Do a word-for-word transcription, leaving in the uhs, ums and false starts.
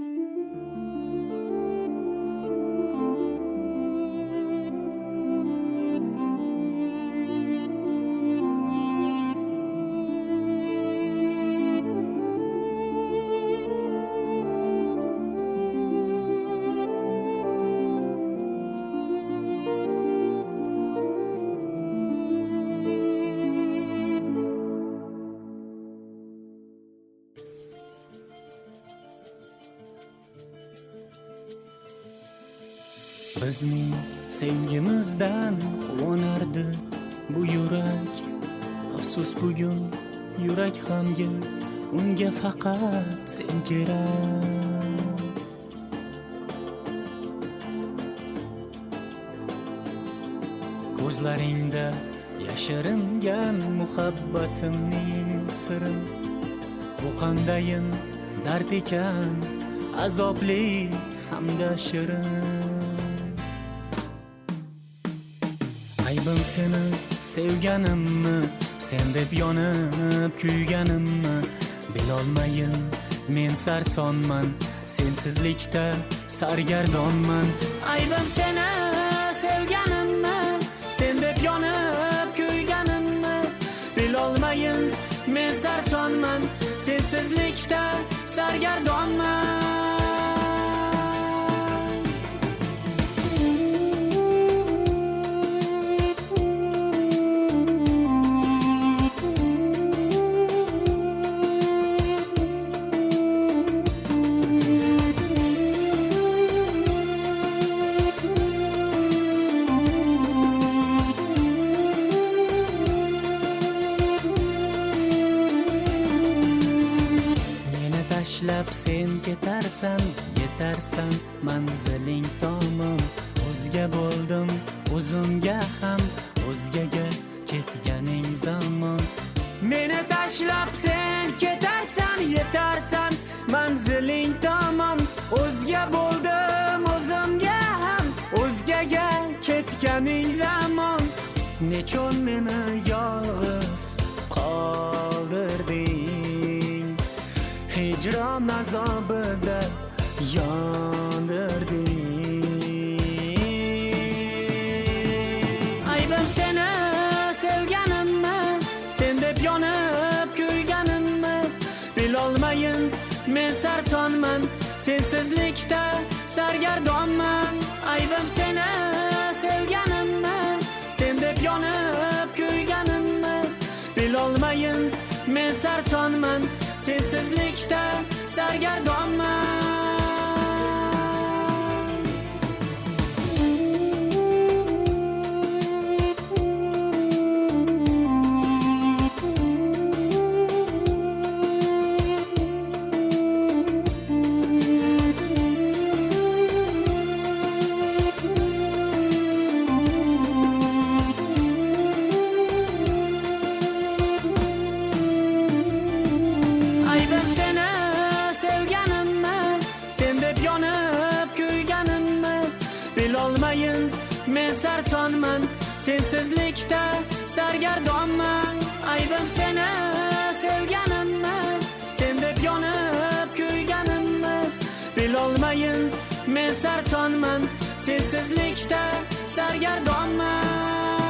Bizning sevgimizdan quvonardi bu yurak. Afsus bugun yurak g'amgin, unga faqat sen kerak. Ko'zlaringda yashiringan muhabbatimning siri. Bu qandayin dard ekan, azobli hamda shirin. Aybim seni sevganimmi, sen deb yonib kuyganimmi? Bilolmayin men sarsonman, sensizlikda sargardonman. Aybim seni sevganimmi, sen deb yonib kuyganimmi? Bilolmayin men sarsonman, sensizlikda sargardonman. Tashlab sen ketarsan, yetarsan manziling tomon. O'zga bo'ldim, o'zimga ham, o'zgaga ketganing zamon. Meni tashlab sen ketarsan, yetarsan manziling tomon. O'zga bo'ldim, o'zimga ham, o'zgaga ketganing zamon. Nechun meni yolg'iz qoldirding, hicran azobida yondirding. Aybim seni sevganimmi, sen deb yonib kuyganimmi? Bilolmayin men sarsonman, sensizlikda sargardonman. Aybim seni sevganimmi, sen deb yonib kuyganimmi? Bilolmayin men sarsonman, sensizlikda sargardonman. Aybim seni sevganimmi, sen deb yonib kuyganimmi? Bilolmayin men sarsonman, sensizlikda sargardonman. Aybim seni sevganimmi, sen deb yonib kuyganimmi? Bilolmayin men sarsonman, sensizlikda sargardonman.